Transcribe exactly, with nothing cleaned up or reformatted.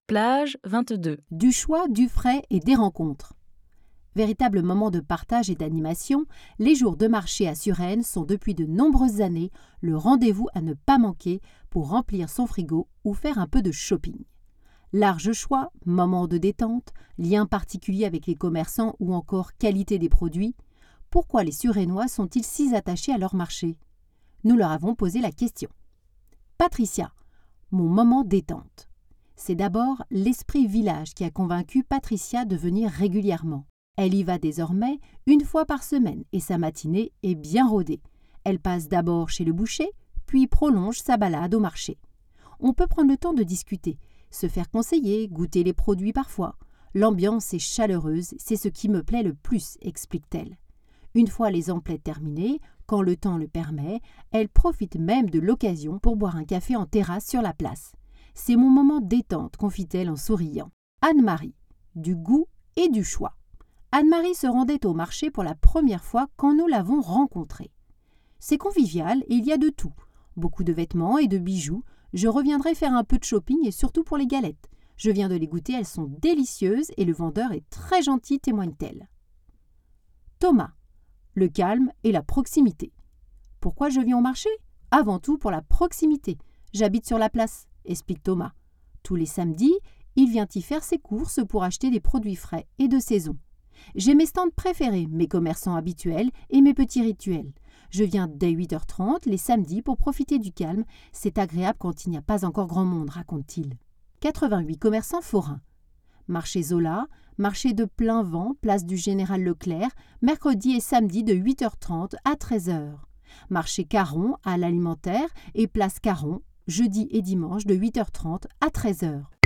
Plage vingt-deux. Du choix, du frais et des rencontres. Véritable moment de partage et d'animation, les jours de marché à Suresnes sont depuis de nombreuses années le rendez-vous à ne pas manquer pour remplir son frigo ou faire un peu de shopping. Large choix, moments de détente, liens particuliers avec les commerçants ou encore qualité des produits. Pourquoi les Suresnois sont-ils si attachés à leur marché? Nous leur avons posé la question. Patricia, mon moment détente. C'est d'abord l'esprit village qui a convaincu Patricia de venir régulièrement. Elle y va désormais une fois par semaine et sa matinée est bien rodée. Elle passe d'abord chez le boucher, puis prolonge sa balade au marché. On peut prendre le temps de discuter, se faire conseiller, goûter les produits parfois. L'ambiance est chaleureuse, c'est ce qui me plaît le plus, explique-t-elle. Une fois les emplettes terminées, quand le temps le permet, elle profite même de l'occasion pour boire un café en terrasse sur la place. C'est mon moment détente, confie-t-elle en souriant. Anne-Marie, du goût et du choix. Anne-Marie se rendait au marché pour la première fois quand nous l'avons rencontrée. C'est convivial et il y a de tout. Beaucoup de vêtements et de bijoux. Je reviendrai faire un peu de shopping et surtout pour les galettes. Je viens de les goûter, elles sont délicieuses et le vendeur est très gentil, témoigne-t-elle. Thomas, le calme et la proximité. Pourquoi je viens au marché? Avant tout pour la proximité. J'habite sur la place, explique Thomas. Tous les samedis, il vient y faire ses courses pour acheter des produits frais et de saison. J'ai mes stands préférés, mes commerçants habituels et mes petits rituels. Je viens dès huit heures trente les samedis pour profiter du calme. C'est agréable quand il n'y a pas encore grand monde, raconte-t-il. quatre-vingt-huit commerçants forains. Marché Zola, marché de plein vent, place du Général Leclerc, mercredi et samedi de huit heures trente à treize heures. Marché Caron à l'Alimentaire et place Caron, jeudi et dimanche de huit heures trente à treize heures.